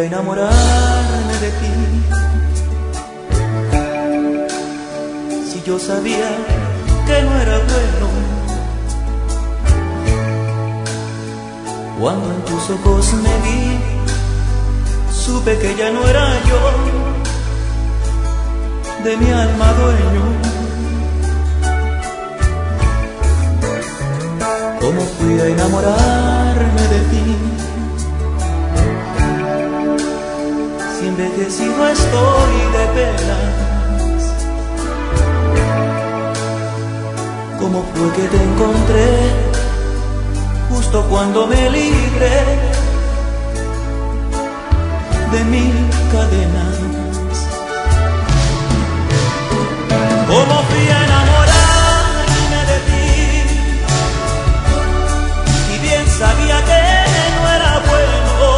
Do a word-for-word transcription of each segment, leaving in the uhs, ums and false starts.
enamorarme de ti? Si yo sabía que no era bueno, cuando en tus ojos me vi, supe que ya no era yo, de mi alma dueño. ¿Cómo fui a enamorarme de ti? Si envejecido estoy de penas. ¿Cómo fue que te encontré justo cuando me libré de mil cadenas? ¿Cómo fui a enamorarme de ti? Si bien sabía que no era bueno.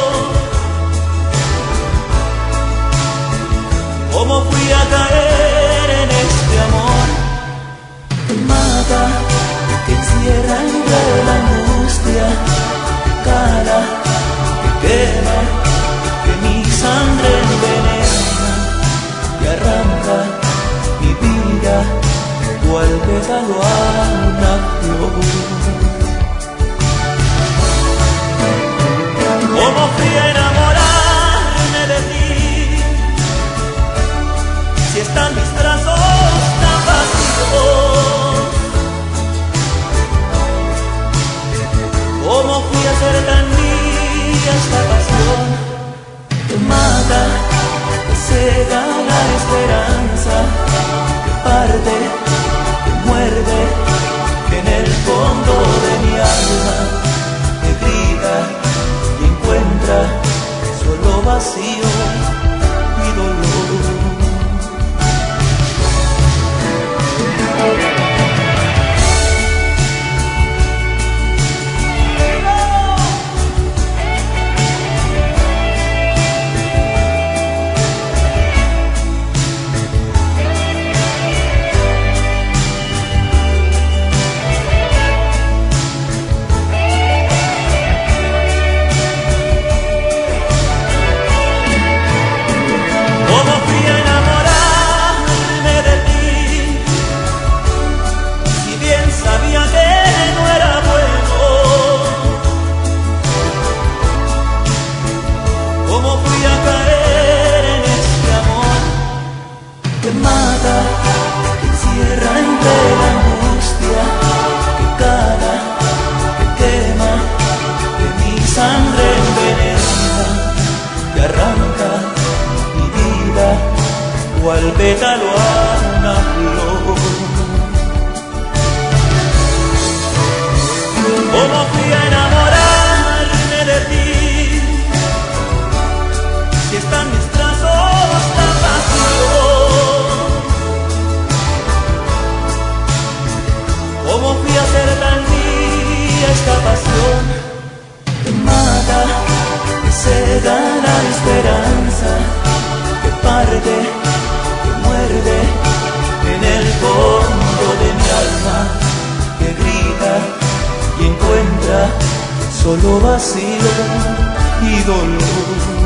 ¿Cómo fui a caer en este amor que mata, que encierra entre la angustia, que cala, que quema, que mi sangre envenena, que arranca mi vida cual pétalo a una flor? ¿Cómo fui a enamorarme de ti? Si están mis brazos tan vacíos, ¿cómo fui a ser tan mía esta pasión que mata, que cega la esperanza, que parte, que muerde, que en el fondo de mi alma me grita y encuentra solo vacío y dolor? ¿Cómo fui a caer en este amor que mata, que encierra entre la angustia, que cala, que quema, que mi sangre envenena, que arranca mi vida cual pétalo a una flor? ¿Cómo fui a enamorarme de ti? Si están mis brazos tan vacíos, ¿cómo fui a ser tan mía esta pasión que mata, que cega la esperanza, que parte, que muerde en el fondo de mi alma, que grita y encuentra solo vacío y dolor?